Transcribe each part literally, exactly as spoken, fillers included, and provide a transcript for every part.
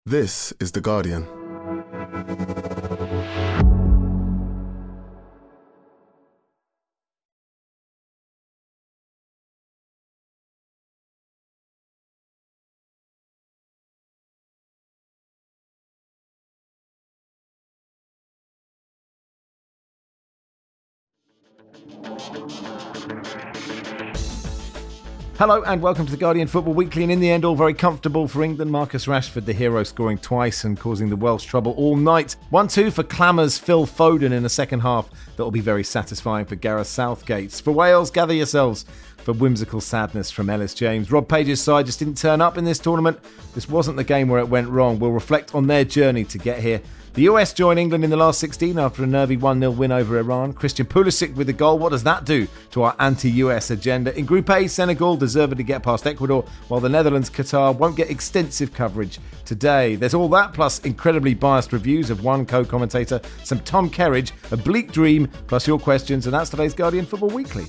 This is The Guardian. Hello and welcome to the Guardian Football Weekly, and in the end all very comfortable for England. Marcus Rashford, the hero, scoring twice and causing the Welsh trouble all night. one two for Clamour's Phil Foden in a second half that will be very satisfying for Gareth Southgate. For Wales, gather yourselves for whimsical sadness from Ellis James. Rob Page's side just didn't turn up in this tournament. This wasn't the game where it went wrong. We'll reflect on their journey to get here. The U S joined England in the last sixteen after a nervy one nil win over Iran. Christian Pulisic with the goal. What does that do to our anti-U S agenda? In Group A, Senegal deservedly get past Ecuador, while the Netherlands, Qatar won't get extensive coverage today. There's all that, plus incredibly biased reviews of one co-commentator, some Tom Kerridge, a bleak dream, plus your questions, and that's today's Guardian Football Weekly.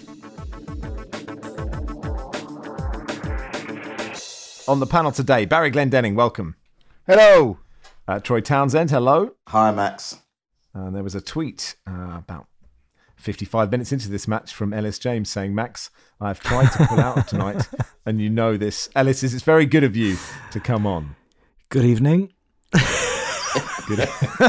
On the panel today, Barry Glendenning, welcome. Hello. Uh, Troy Townsend, hello. Hi, Max. And there was a tweet uh, about fifty-five minutes into this match from Ellis James saying, Max, I've tried to pull out of tonight, and you know this. Ellis, it's very good of you to come on. Good evening. Good.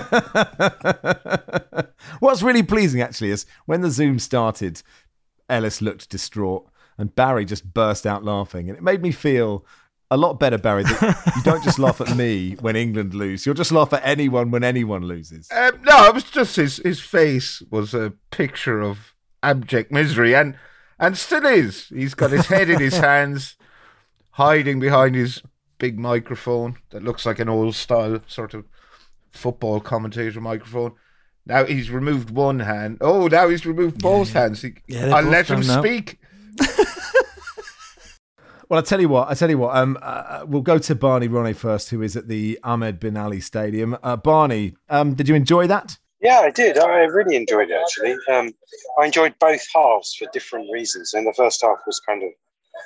What's really pleasing, actually, is when the Zoom started, Ellis looked distraught, and Barry just burst out laughing. And it made me feel a lot better, Barry, that you don't just laugh at me when England lose. You'll just laugh at anyone when anyone loses. Um, no, it was just his, his face was a picture of abject misery, and and still is. He's got his head in his hands, hiding behind his big microphone that looks like an old-style sort of football commentator microphone. Now he's removed one hand. Oh, now he's removed both yeah, hands. He, yeah, I'll let him now. speak. Well, I tell you what, I tell you what, um, uh, we'll go to Barney Ronay first, who is at the Ahmed Bin Ali Stadium. Uh, Barney, um, did you enjoy that? Yeah, I did. I really enjoyed it, actually. Um, I enjoyed both halves for different reasons. And the first half was kind of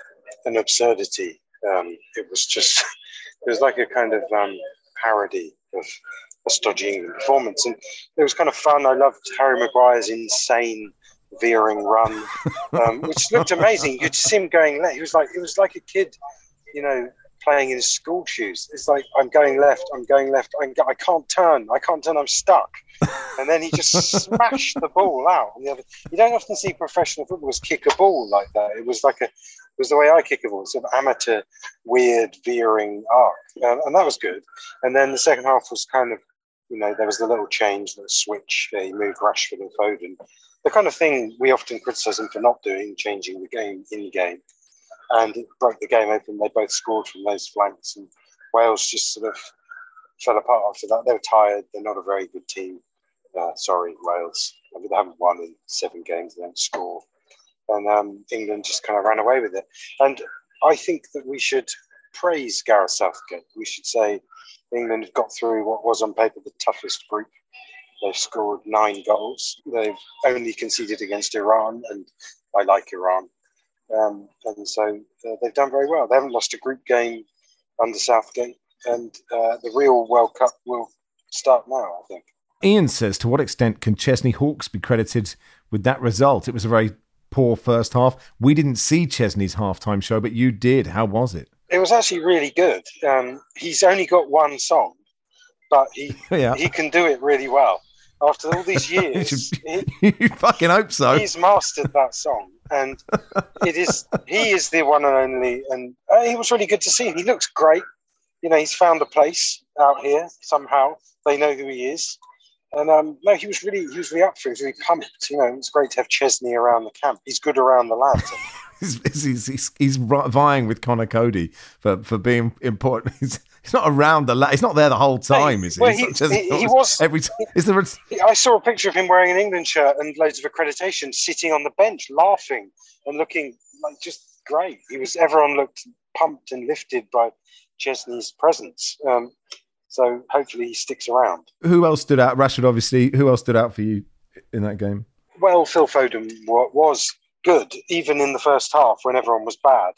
an absurdity. Um, it was just, it was like a kind of um, parody of a stodgy England performance. And it was kind of fun. I loved Harry Maguire's insane veering run, um, which looked amazing. You'd see him going left. He was like, it was like a kid, you know, playing in his school shoes. It's like, I'm going left, I'm going left, I'm go- I can't turn, I can't turn, I'm stuck. And then he just smashed the ball out. On the other, you don't often see professional footballers kick a ball like that. It was like a, it was the way I kick a ball, sort of amateur, weird veering arc, um, and that was good. And then the second half was kind of, you know, there was the little change, the switch. Uh, he moved Rashford and Foden. The kind of thing we often criticise him for not doing, changing the game in game. And it broke the game open. They both scored from those flanks. And Wales just sort of fell apart after that. They were tired. They're not a very good team. Uh, sorry, Wales. I mean, they haven't won in seven games. They don't score. And um, England just kind of ran away with it. And I think that we should praise Gareth Southgate. We should say England have got through what was on paper the toughest group. They've scored nine goals. They've only conceded against Iran, and I like Iran. Um, and so uh, they've done very well. They haven't lost a group game under Southgate, and uh, the real World Cup will start now, I think. Ian says, to what extent can Chesney Hawkes be credited with that result? It was a very poor first half. We didn't see Chesney's halftime show, but you did. How was it? It was actually really good. Um, he's only got one song, but he yeah. he can do it really well. After all these years, you, he, you fucking hope so. He's mastered that song, and it is he is the one and only. And uh, he was really good to see. He looks great. You know, he's found a place out here somehow. They know who he is, and um, no, he was really he was really up for it. He was really pumped. You know, it's great to have Chesney around the camp. He's good around the lads. he's, he's, he's, he's vying with Connor Cody for, for being important. He's, he's not around the la- He's not there the whole time, hey, is he? Well, he, just, he, he was. Every time. Is there a... I saw a picture of him wearing an England shirt and loads of accreditation, sitting on the bench, laughing and looking like just great. He was. Everyone looked pumped and lifted by Chesney's presence. Um, so hopefully he sticks around. Who else stood out? Rashford, obviously. Who else stood out for you in that game? Well, Phil Foden was good, even in the first half when everyone was bad.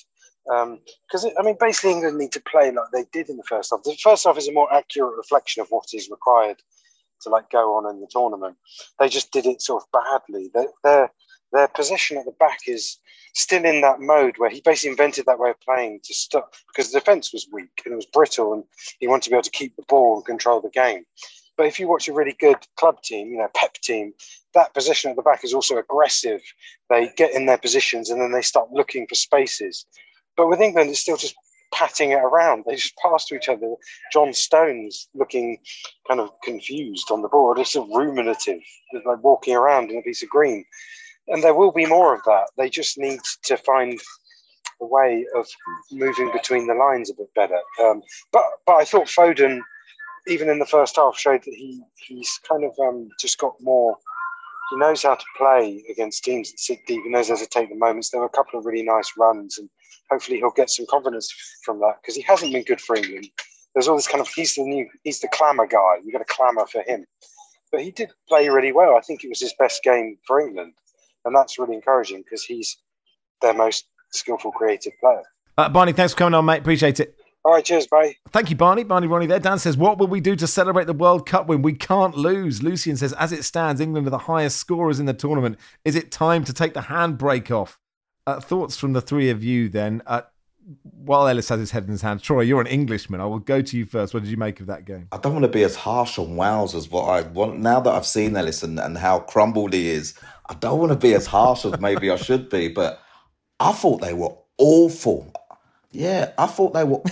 Because, um, I mean, basically England need to play like they did in the first half. The first half is a more accurate reflection of what is required to like go on in the tournament. They just did it sort of badly. Their, their, their position at the back is still in that mode where he basically invented that way of playing to stop, because the defence was weak and it was brittle and he wanted to be able to keep the ball and control the game. But if you watch a really good club team, you know, Pep team, that position at the back is also aggressive. They get in their positions and then they start looking for spaces. But with England, it's still just patting it around. They just pass to each other. John Stones looking kind of confused on the board. It's sort of ruminative, it's like walking around in a piece of green. And there will be more of that. They just need to find a way of moving between the lines a bit better. Um, but but I thought Foden, even in the first half, showed that he he's kind of um, just got more. He knows how to play against teams that sit deep. He knows how to take the moments. There were a couple of really nice runs, and hopefully he'll get some confidence from that, because he hasn't been good for England. There's all this kind of, he's the new, he's the clamour guy. You've got to clamour for him. But he did play really well. I think it was his best game for England. And that's really encouraging because he's their most skillful, creative player. Uh, Barney, thanks for coming on, mate. Appreciate it. All right, cheers, bye. Thank you, Barney. Barney Ronnie there. Dan says, what will we do to celebrate the World Cup win? We can't lose. Lucian says, as it stands, England are the highest scorers in the tournament. Is it time to take the handbrake off? Uh, thoughts from the three of you then. Uh, while Ellis has his head in his hand, Troy, you're an Englishman. I will go to you first. What did you make of that game? I don't want to be as harsh on Wales as what I want. Now that I've seen Ellis and, and how crumbled he is, I don't want to be as harsh as maybe I should be, but I thought they were awful. Yeah, I thought they were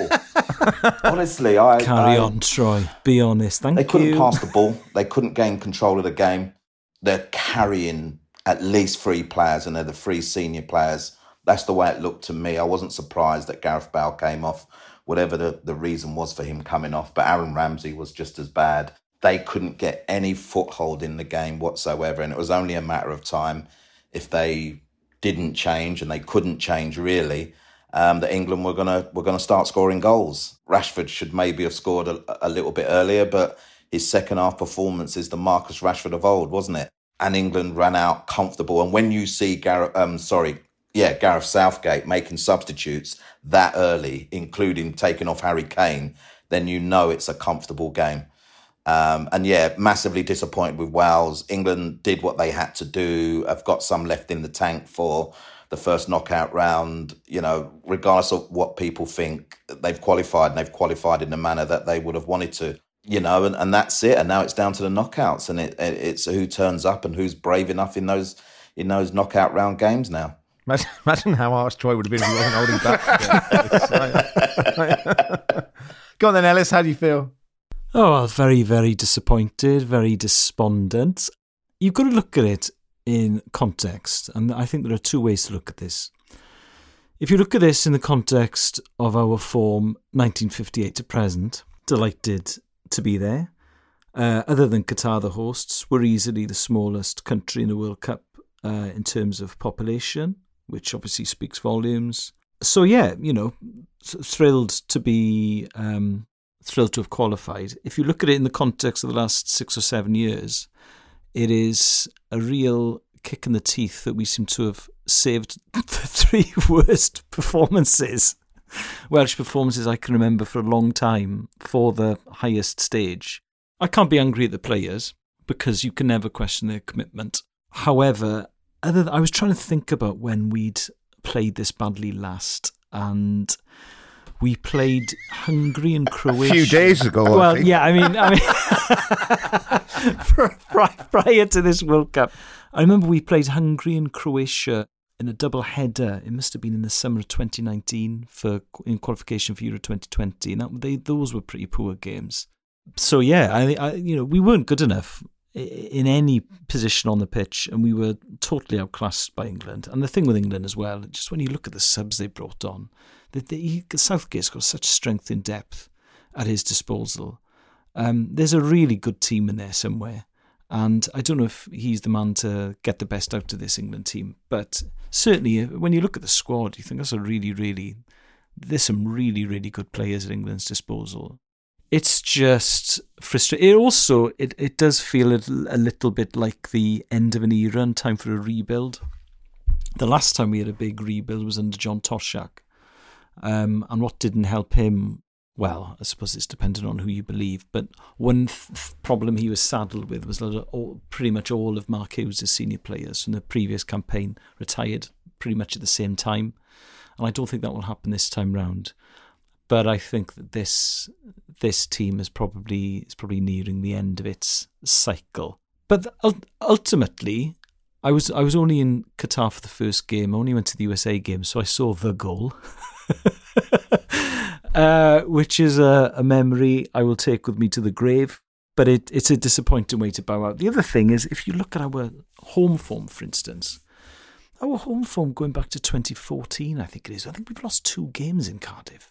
awful. Honestly, I... Carry I, on, Troy. Be honest. Thank they you. They couldn't pass the ball. They couldn't gain control of the game. They're carrying at least three players, and they're the three senior players. That's the way it looked to me. I wasn't surprised that Gareth Bale came off, whatever the, the reason was for him coming off. But Aaron Ramsey was just as bad. They couldn't get any foothold in the game whatsoever, and it was only a matter of time if they didn't change, and they couldn't change really, um, that England were gonna were gonna start scoring goals. Rashford should maybe have scored a, a little bit earlier, but his second half performance is the Marcus Rashford of old, wasn't it? And England ran out comfortable. And when you see Gareth, um, sorry, yeah, Gareth Southgate making substitutes that early, including taking off Harry Kane, then you know it's a comfortable game. Um, and yeah, massively disappointed with Wales. England did what they had to do. I've got some left in the tank for the first knockout round. You know, regardless of what people think, they've qualified, and they've qualified in the manner that they would have wanted to. You know, and, and that's it. And now it's down to the knockouts, and it, it, it's who turns up and who's brave enough in those in those knockout round games now. Imagine, imagine how harsh Troy would have been if he wasn't holding back. Go on then, Ellis. How do you feel? Oh, well, very, very disappointed, very despondent. You've got to look at it in context, and I think there are two ways to look at this. If you look at this in the context of our form, nineteen fifty-eight to present, delighted to be there. Uh, other than Qatar, the hosts, we're easily the smallest country in the World Cup uh, in terms of population, which obviously speaks volumes. So yeah, you know, thrilled to be... Um, thrilled to have qualified. If you look at it in the context of the last six or seven years, it is a real kick in the teeth that we seem to have saved the three worst performances, Welsh performances I can remember for a long time for the highest stage. I can't be angry at the players because you can never question their commitment. However, other th- I was trying to think about when we'd played this badly last, and we played Hungary and Croatia. A few days ago, well, I think. yeah, I mean, I mean, prior to this World Cup, I remember we played Hungary and Croatia in a double header. It must have been in the summer of twenty nineteen for in qualification for Euro twenty twenty, and that, they, those were pretty poor games. So yeah, I, I, you know, we weren't good enough in any position on the pitch, and we were totally outclassed by England. And the thing with England as well, just when you look at the subs they brought on, that he, Southgate's got such strength in depth at his disposal. Um, there's a really good team in there somewhere, and I don't know if he's the man to get the best out of this England team, but certainly when you look at the squad, you think that's a really, really, there's some really, really good players at England's disposal. It's just frustrating. It also, it, it does feel a, a little bit like the end of an era and time for a rebuild. The last time we had a big rebuild was under John Toshak, Um, and what didn't help him, well, I suppose it's dependent on who you believe, but one th- problem he was saddled with was that all, pretty much all of Mark Hughes' senior players from the previous campaign retired pretty much at the same time. And I don't think that will happen this time round. But I think that this this team is probably is probably nearing the end of its cycle. But ultimately, I was I was only in Qatar for the first game. I only went to the U S A game, so I saw the goal, uh, which is a, a memory I will take with me to the grave. But it, it's a disappointing way to bow out. The other thing is, if you look at our home form, for instance, our home form going back to twenty fourteen, I think it is. I think we've lost two games in Cardiff.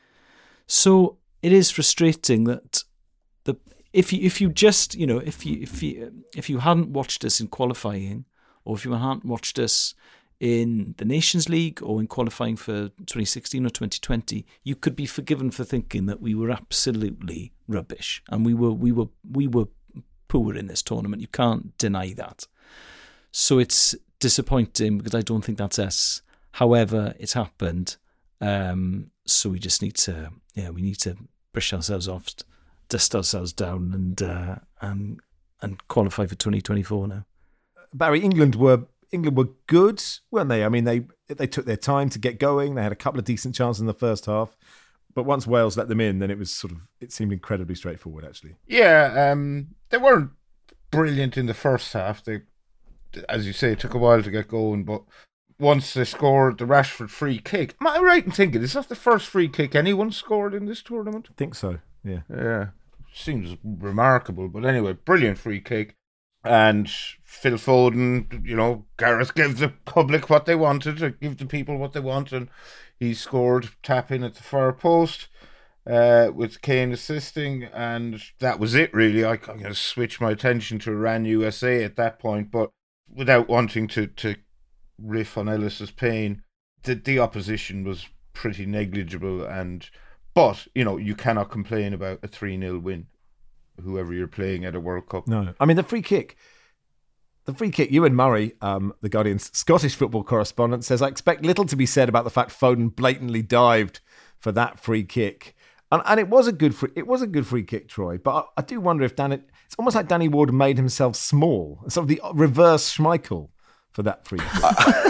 So it is frustrating that the if you if you just you know if you if you if you hadn't watched us in qualifying, or if you hadn't watched us in the Nations League or in qualifying for twenty sixteen or twenty twenty, you could be forgiven for thinking that we were absolutely rubbish and we were we were we were poor in this tournament. You can't deny that. So it's disappointing because I don't think that's us. However, it's happened. Um, so we just need to, yeah, we need to brush ourselves off, dust ourselves down, and uh, and and qualify for twenty twenty-four now. Barry, England were England were good, weren't they? I mean, they they took their time to get going. They had a couple of decent chances in the first half, but once Wales let them in, then it was sort of it seemed incredibly straightforward. Actually, yeah, um, they weren't brilliant in the first half. They, as you say, it took a while to get going, but once they scored the Rashford free kick, am I right in thinking is that the first free kick anyone scored in this tournament? I think so, yeah. Yeah, seems remarkable. But anyway, brilliant free kick. And Phil Foden, you know, Gareth gave the public what they wanted, or give the people what they want, and he scored, tap in at the far post, uh, with Kane assisting, and that was it really. I kind of switched my attention to Iran U S A at that point, but without wanting to, to riff on Ellis's pain, the, the opposition was pretty negligible, and but you know you cannot complain about a three nil win, whoever you're playing at a World Cup. No, I mean the free kick, the free kick. Ewan Murray, um, the Guardian's Scottish football correspondent, says I expect little to be said about the fact Foden blatantly dived for that free kick, and and it was a good free, it was a good free kick, Troy. But I, I do wonder if Dan, it's almost like Danny Ward made himself small, sort of the reverse Schmeichel for that free kick.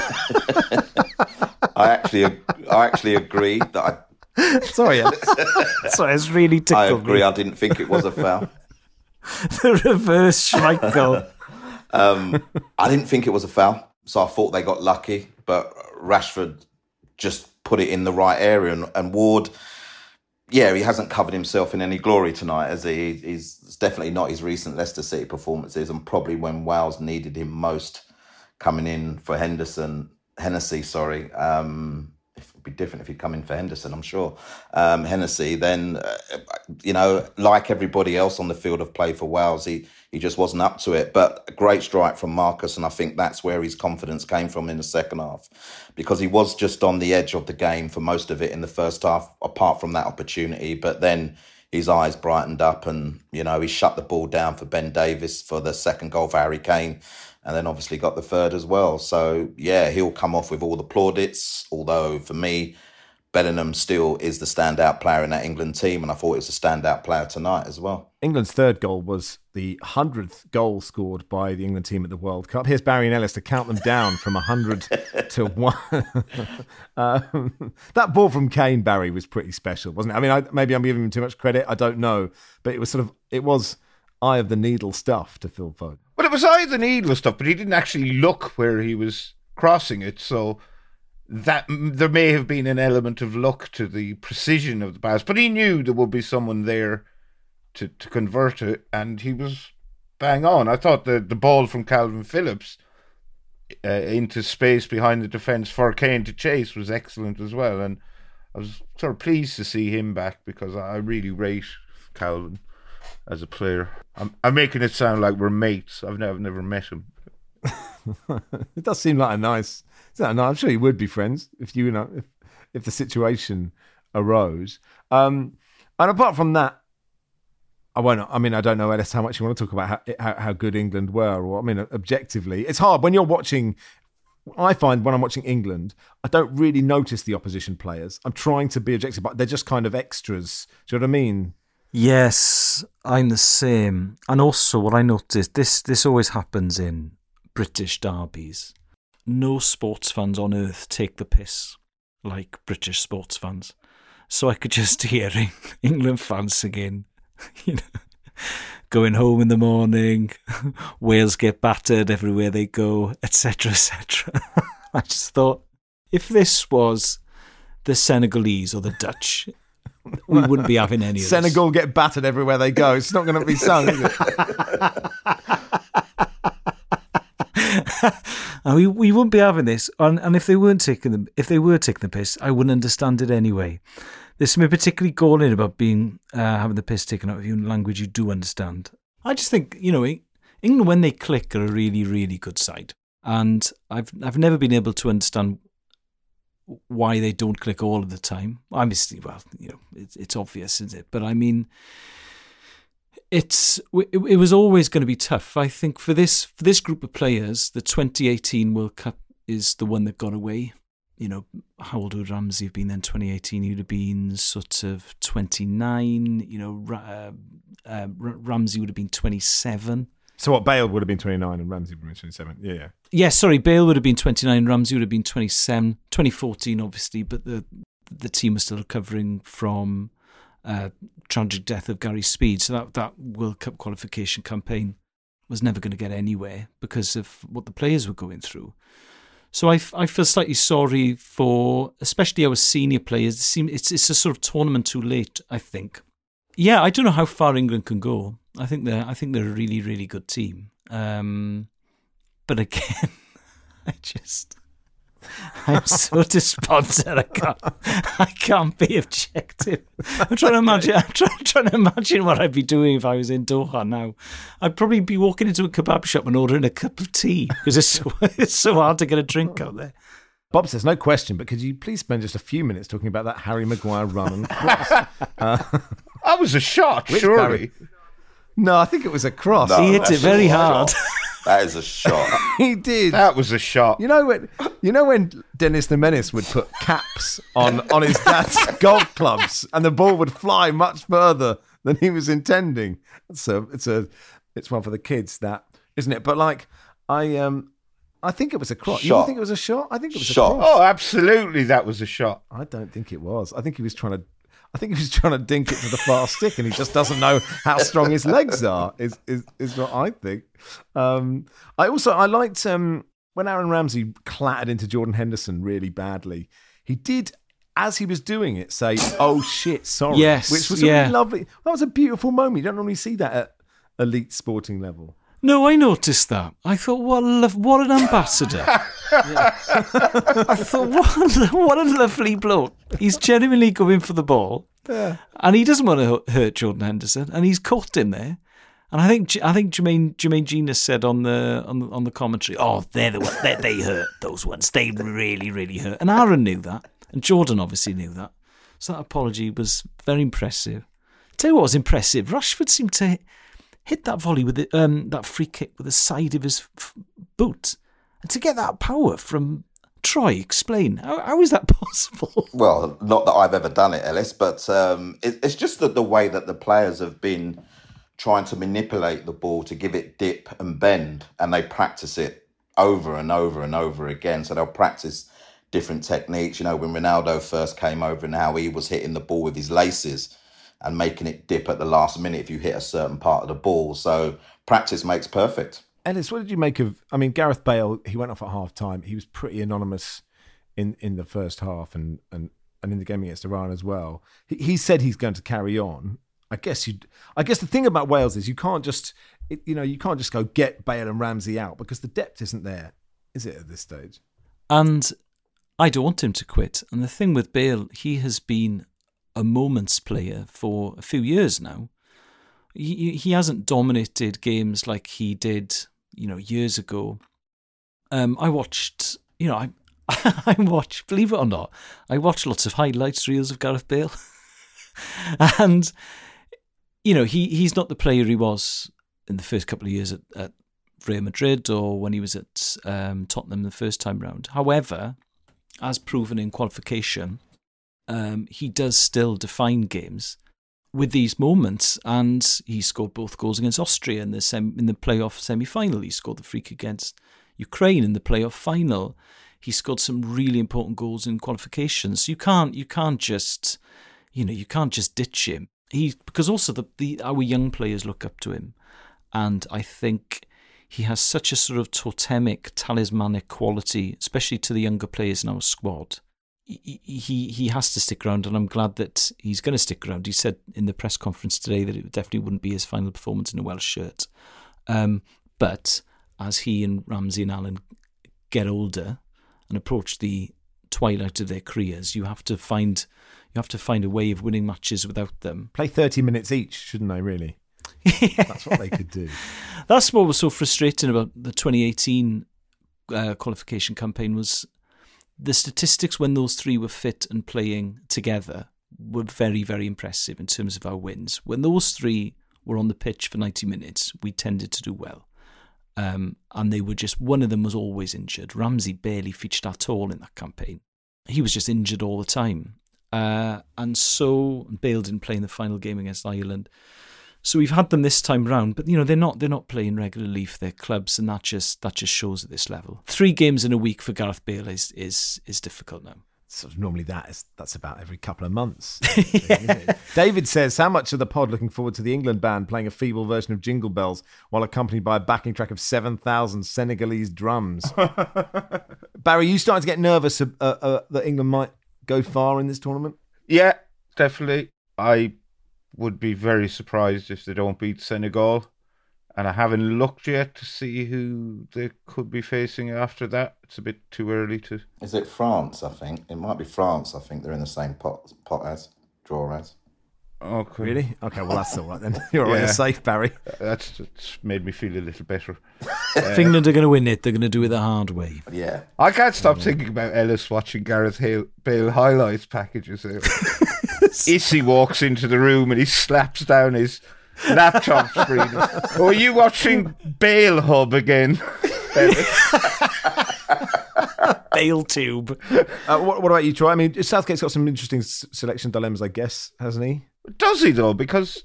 I actually, I actually agree that I. Sorry, sorry, it's really tickled I agree. me. I didn't think it was a foul. The reverse Schmeichel. um, I didn't think it was a foul, so I thought they got lucky. But Rashford just put it in the right area, and, and Ward, yeah, he hasn't covered himself in any glory tonight, has he? He's it's definitely not his recent Leicester City performances, and probably when Wales needed him most, coming in for Henderson, Hennessy, sorry. Um, it would be different if he'd come in for Henderson, I'm sure. Um, Hennessy, then, uh, you know, like everybody else on the field of play for Wales, he, he just wasn't up to it. But a great strike from Marcus, and I think that's where his confidence came from in the second half, because he was just on the edge of the game for most of it in the first half, apart from that opportunity. But then his eyes brightened up, and, you know, he shut the ball down for Ben Davies for the second goal for Harry Kane, and then obviously got the third as well. So, yeah, he'll come off with all the plaudits, although for me, Bellingham still is the standout player in that England team, and I thought it was a standout player tonight as well. England's third goal was the hundredth goal scored by the England team at the World Cup. Here's Barry and Ellis to count them down from one hundred to one. um, that ball from Kane, Barry, was pretty special, wasn't it? I mean, I, maybe I'm giving him too much credit. I don't know. But it was sort of, it was eye of the needle stuff to Phil Foden. Well, it was eye of the needle stuff, but he didn't actually look where he was crossing it. So that there may have been an element of luck to the precision of the pass, but he knew there would be someone there to, to convert it, and he was bang on. I thought the, the ball from Calvin Phillips uh, into space behind the defence for Kane to chase was excellent as well, and I was sort of pleased to see him back, because I really rate Calvin as a player. I'm, I'm making it sound like we're mates. I've never, never met him. It does seem like a nice... No, I'm sure you would be friends if you know if, if the situation arose. Um, and apart from that, I won't. I mean, I don't know, Ellis, how much you want to talk about how how, how good England were, or I mean, objectively, it's hard when you're watching I find when I'm watching England, I don't really notice the opposition players. I'm trying to be objective, but they're just kind of extras. Do you know what I mean? Yes, I'm the same. And also what I noticed, this, this always happens in British derbies. No sports fans on earth take the piss like British sports fans. So I could just hear England fans singing, you know, going home in the morning, Wales get battered everywhere they go, et cetera, et cetera. I just thought, if this was the Senegalese or the Dutch, we wouldn't be having any of this. Senegal get battered everywhere they go. It's not going to be sung, is it? And we, we wouldn't be having this. And, and if they weren't taking them, if they were taking the piss, I wouldn't understand it anyway. There's something particularly galling about being uh, having the piss taken out of you in language you do understand. I just think, you know, England, when they click, are a really, really good side. And I've I've never been able to understand why they don't click all of the time. Obviously, well, you know, it's, it's obvious, isn't it? But I mean, it's it, it was always going to be tough. I think for this for this group of players, the twenty eighteen World Cup is the one that got away. You know, how old would Ramsey have been then? twenty eighteen, he'd have been sort of twenty-nine. You know, uh, uh, Ramsey would have been twenty-seven. So what, Bale would have been twenty-nine and Ramsey would have been twenty-seven? Yeah, yeah. Yeah, sorry, Bale would have been twenty-nine, Ramsey would have been twenty-seven. twenty fourteen, obviously, but the the team was still recovering from uh, tragic death of Gary Speed. So that, that World Cup qualification campaign was never going to get anywhere because of what the players were going through. So I, I feel slightly sorry for, especially our senior players. It's it's a sort of tournament too late, I think. Yeah, I don't know how far England can go. I think they're I think they're a really, really good team. Um, but again, I just I'm so despondent. I can't I can't be objective. I'm trying to imagine. I'm trying, trying to imagine what I'd be doing if I was in Doha now. I'd probably be walking into a kebab shop and ordering a cup of tea because it's so, it's so hard to get a drink out there. Bob says, no question, but could you please spend just a few minutes talking about that Harry Maguire run and cross? uh, that was a shot, surely. Harry? No, I think it was a cross. No, he hit it very hard. That is a shot. He did. That was a shot. You know when you know when Dennis the Menace would put caps on, on his dad's golf clubs and the ball would fly much further than he was intending. So it's a it's one for the kids, that, isn't it? But like I um I think it was a cross. You don't think it was a shot? I think it was shot. a cross. Oh, absolutely, that was a shot. I don't think it was. I think he was trying to. I think he was trying to dink it to the far stick, and he just doesn't know how strong his legs are. Is is is what I think. Um, I also I liked um, when Aaron Ramsey clattered into Jordan Henderson really badly. He did, as he was doing it, say, "Oh shit, sorry." Yes, which was yeah. really lovely. That was a beautiful moment. You don't normally see that at elite sporting level. No, I noticed that. I thought, what a lo- what an ambassador. I thought, what a, what a lovely bloke. He's genuinely going for the ball. Yeah. And he doesn't want to hurt Jordan Henderson. And he's caught him there. And I think I think Jermaine Jermaine Genius said on the on the, on the commentary, oh, they're the one, they they hurt, those ones. They really, really hurt. And Aaron knew that. And Jordan obviously knew that. So that apology was very impressive. Tell you what was impressive. Rashford seemed to hit that volley with the, um, that free kick with the side of his f- boot. And to get that power from Troy, explain. How, how is that possible? Well, not that I've ever done it, Ellis, but um, it, it's just that the way that the players have been trying to manipulate the ball to give it dip and bend, and they practice it over and over and over again. So they'll practice different techniques. You know, when Ronaldo first came over and how he was hitting the ball with his laces and making it dip at the last minute if you hit a certain part of the ball. So practice makes perfect. Ellis, what did you make of, I mean, Gareth Bale, he went off at half time. He was pretty anonymous in, in the first half and, and, and in the game against Iran as well. He, he said he's going to carry on. I guess you I guess the thing about Wales is you can't just, it, you know, you can't just go get Bale and Ramsey out because the depth isn't there, is it, at this stage? And I don't want him to quit. And the thing with Bale, he has been a moments player for a few years now. He he hasn't dominated games like he did, you know, years ago. Um, I watched, you know, I I watched, believe it or not, I watched lots of highlights reels of Gareth Bale, and you know, he he's not the player he was in the first couple of years at, at Real Madrid or when he was at um, Tottenham the first time round. However, as proven in qualification, um, he does still define games with these moments, and he scored both goals against Austria in the sem- in the playoff semi-final. He scored the free kick against Ukraine in the playoff final. He scored some really important goals in qualifications. So you can't you can't just you know you can't just ditch him. He because also the, the our young players look up to him, and I think he has such a sort of totemic, talismanic quality, especially to the younger players in our squad. He, he he has to stick around, and I'm glad that he's going to stick around. He said in the press conference today that it definitely wouldn't be his final performance in a Welsh shirt. Um, but as he and Ramsey and Allen get older and approach the twilight of their careers, you have to find you have to find a way of winning matches without them. Play thirty minutes each, shouldn't they, really? That's what they could do. That's what was so frustrating about the twenty eighteen uh, qualification campaign was the statistics when those three were fit and playing together were very, very impressive in terms of our wins. When those three were on the pitch for ninety minutes, we tended to do well. Um, and they were just, one of them was always injured. Ramsey barely featured at all in that campaign. He was just injured all the time. Uh, and so Bale didn't play in the final game against Ireland. So we've had them this time round, but you know they're not they're not playing regularly for their clubs, and that just that just shows at this level. Three games in a week for Gareth Bale is is is difficult now. Sort of normally that is that's about every couple of months. Isn't it? David says, how much of the pod looking forward to the England band playing a feeble version of Jingle Bells while accompanied by a backing track of seven thousand Senegalese drums? Barry, you starting to get nervous uh, uh, that England might go far in this tournament? Yeah, definitely. I would be very surprised if they don't beat Senegal. And I haven't looked yet to see who they could be facing after that. It's a bit too early to... Is it France, I think? It might be France. I think they're in the same pot, pot as, draw as. Okay. Really? Okay, well, that's all right then. You're all right, Yeah. you're safe, Barry. That's, that's made me feel a little better. If England are going to win it, they're going to do it the hard way. Yeah. I can't stop thinking about Ellis watching Gareth Hale, Bale highlights packages. Issy walks into the room and he slaps down his laptop screen. Oh, are you watching Bale Hub again? Bale tube. Uh, what, what about you, Troy? I mean, Southgate's got some interesting s- selection dilemmas, I guess, hasn't he? Does he, though? Because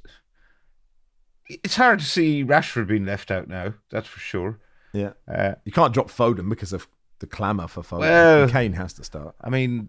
it's hard to see Rashford being left out now, that's for sure. Yeah. Uh, You can't drop Foden because of the clamour for Foden. Well- And Kane has to start. I mean,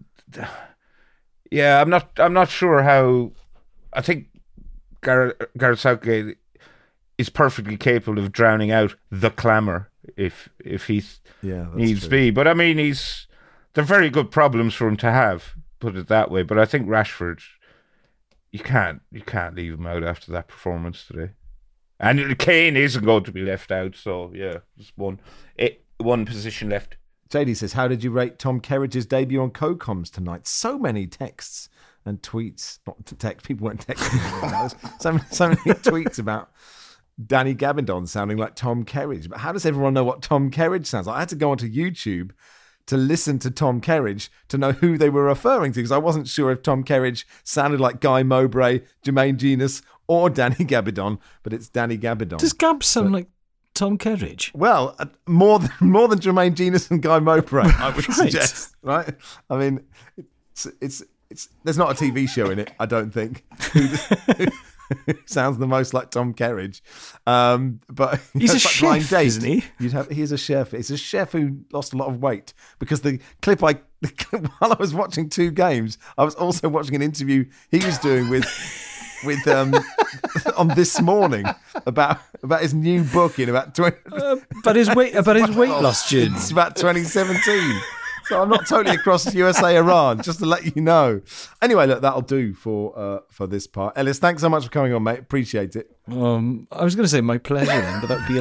yeah, I'm not. I'm not sure how. I think Gareth, Gareth Southgate is perfectly capable of drowning out the clamour if if he Yeah, that's needs true. be. But I mean, he's they're very good problems for him to have. Put it that way. But I think Rashford, you can't you can't leave him out after that performance today. And Kane isn't going to be left out. So yeah, just one it, one position left. J D says, how did you rate Tom Kerridge's debut on CoComs tonight? So many texts and tweets. Not to text, people weren't texting. so, many, so many tweets about Danny Gabaldon sounding like Tom Kerridge. But how does everyone know what Tom Kerridge sounds like? I had to go onto YouTube to listen to Tom Kerridge to know who they were referring to, because I wasn't sure if Tom Kerridge sounded like Guy Mowbray, Jermaine Genius, or Danny Gabaldon, but it's Danny Gabaldon. Does Gab sound like Tom Kerridge? Well, uh, more than more than Jermaine Genius and Guy Mowbray, I would Right. suggest. Right? I mean, it's it's it's. There's not a T V show in it, I don't think. Who, who sounds the most like Tom Kerridge? Um, but you He's know, a it's like Blind chef, Date. isn't he? You'd have. He's a chef. He's a chef who lost a lot of weight because the clip I the clip, while I was watching two games, I was also watching an interview he was doing with. with um on This Morning about about his new book in about twenty Uh, but his weight, about his weight loss journey. it's about twenty seventeen. So I'm not totally across U S A Iran, just to let you know. Anyway, look, that'll do for uh, for this part. Ellis, thanks so much for coming on, mate. Appreciate it. Um, I was going to say my pleasure, then, but that would be a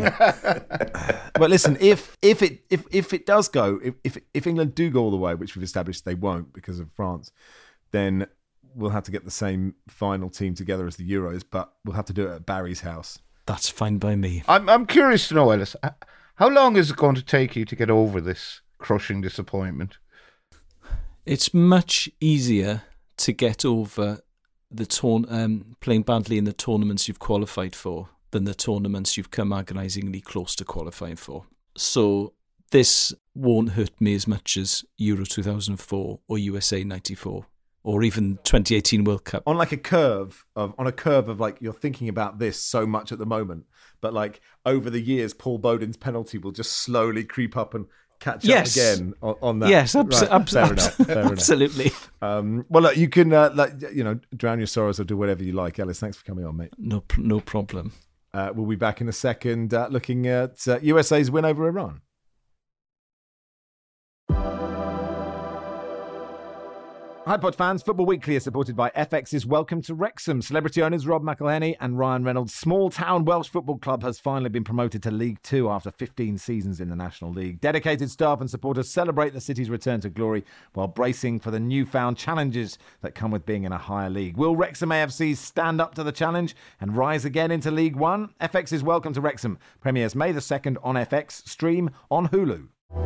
lie. But listen, if if it if if it does go, if if if England do go all the way, which we've established they won't because of France, then we'll have to get the same final team together as the Euros, but we'll have to do it at Barry's house. That's fine by me. I'm I'm curious to know, Ellis, h- how long is it going to take you to get over this crushing disappointment? It's much easier to get over the tourn- um, playing badly in the tournaments you've qualified for than the tournaments you've come agonisingly close to qualifying for. So this won't hurt me as much as Euro two thousand four or U S A ninety-four or even twenty eighteen World Cup. On like a curve of on a curve of like you're thinking about this so much at the moment, but like over the years, Paul Bowden's penalty will just slowly creep up and catch yes. up again on, on that. Yes, abso- right. abso- fair enough. Fair enough. Absolutely. Um, well, look, you can uh, like, you know, drown your sorrows or do whatever you like. Ellis, thanks for coming on, mate. No, no problem. Uh, we'll be back in a second, uh, looking at uh, U S A's win over Iran. Hi, Pod fans. Football Weekly is supported by F X's Welcome to Wrexham. Celebrity owners Rob McElhenney and Ryan Reynolds' small-town Welsh football club has finally been promoted to League Two after fifteen seasons in the National League. Dedicated staff and supporters celebrate the city's return to glory while bracing for the newfound challenges that come with being in a higher league. Will Wrexham A F C stand up to the challenge and rise again into League One? F X's Welcome to Wrexham premieres May the second on F X, stream on Hulu.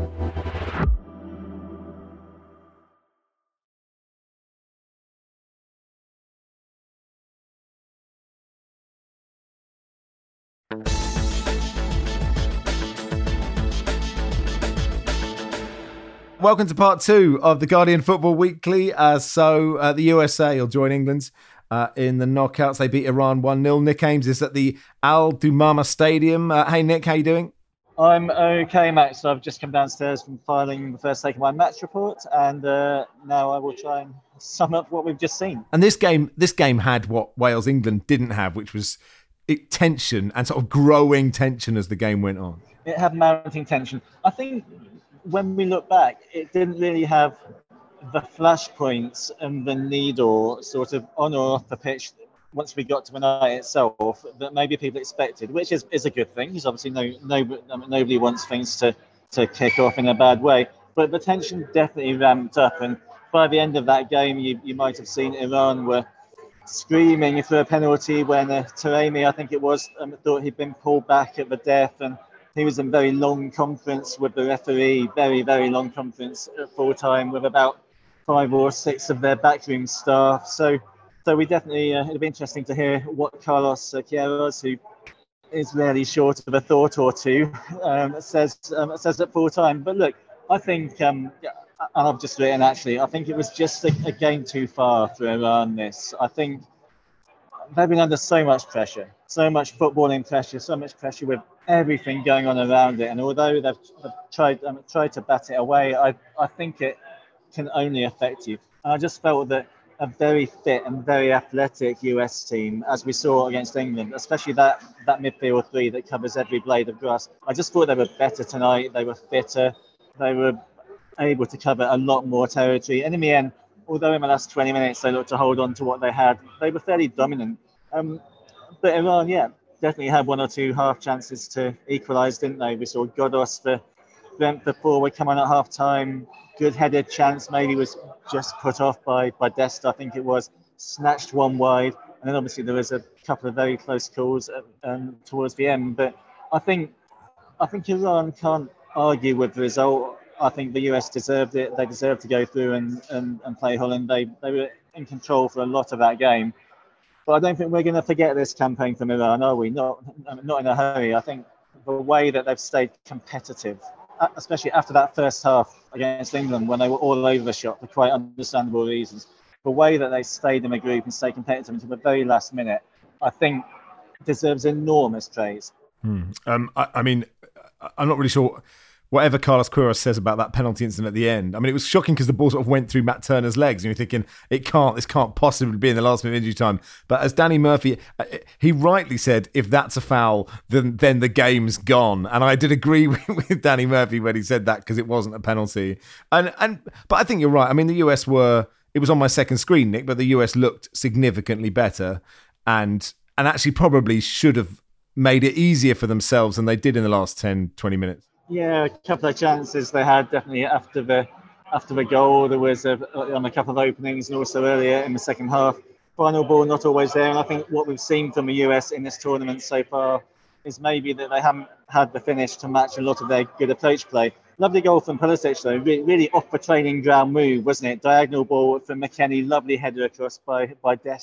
Welcome to part two of the Guardian Football Weekly. Uh, so uh, the U S A will join England uh, in the knockouts. They beat Iran one nil. Nick Ames is at the Al Dumama Stadium. Uh, hey, Nick, how you doing? I'm okay, Max. So I've just come downstairs from filing the first take of my match report, and uh, now I will try and sum up what we've just seen. And this game, this game had what Wales England didn't have, which was it, tension and sort of growing tension as the game went on. It had mounting tension. I think when we look back, it didn't really have the flashpoints and the needle sort of on or off the pitch once we got to the night itself that maybe people expected, which is, is a good thing, because obviously no, no, I mean, nobody wants things to, to kick off in a bad way. But the tension definitely ramped up, and by the end of that game, you, you might have seen Iran were screaming for a penalty when uh, Taremi, I think it was, um, thought he'd been pulled back at the death, and he was in very long conference with the referee, very, very long conference at full time with about five or six of their backroom staff. So so we definitely, uh, it'll be interesting to hear what Carlos uh, Queiroz, who is rarely short of a thought or two, um, says um, says at full time. But look, I think, um, and I've just written actually, I think it was just a, a game too far for Iran this. I think they've been under so much pressure, so much footballing pressure, so much pressure with everything going on around it. And although they've, they've tried um, tried to bat it away, I, I think it can only affect you. And I just felt that a very fit and very athletic U S team, as we saw against England, especially that, that midfield three that covers every blade of grass, I just thought they were better tonight. They were fitter. They were able to cover a lot more territory. And in the end, although in the last twenty minutes they looked to hold on to what they had, they were fairly dominant. Um, but Iran, yeah, definitely had one or two half chances to equalise, didn't they? We saw Godos for Brentford forward come on at half time. Good headed chance, maybe was just put off by, by Dest, I think it was. Snatched one wide. And then obviously there was a couple of very close calls um, towards the end. But I think I think Iran can't argue with the result. I think the U S deserved it. They deserved to go through and, and, and play Holland. They, they were in control for a lot of that game. But I don't think we're going to forget this campaign from Iran, are we? Not, not in a hurry. I think the way that they've stayed competitive, especially after that first half against England when they were all over the shop for quite understandable reasons, the way that they stayed in the group and stayed competitive until the very last minute, I think deserves enormous praise. Hmm. Um, I, I mean, I'm not really sure whatever Carlos Queiroz says about that penalty incident at the end. I mean, it was shocking because the ball sort of went through Matt Turner's legs, and you're thinking it can't, this can't possibly be in the last minute of injury time. But as Danny Murphy, he rightly said, if that's a foul, then then the game's gone. And I did agree with, with Danny Murphy when he said that, because it wasn't a penalty. And and but I think you're right. I mean, the U S were, it was on my second screen, Nick, but the U S looked significantly better, and and actually probably should have made it easier for themselves than they did in the last ten, twenty minutes. Yeah, a couple of chances they had definitely after the after the goal. There was a, on a couple of openings, and also earlier in the second half. Final ball not always there, and I think what we've seen from the U S in this tournament so far is maybe that they haven't had the finish to match a lot of their good approach play. Lovely goal from Pulisic though, really, really off the training ground move, wasn't it? Diagonal ball from McKennie, lovely header across by by Destin.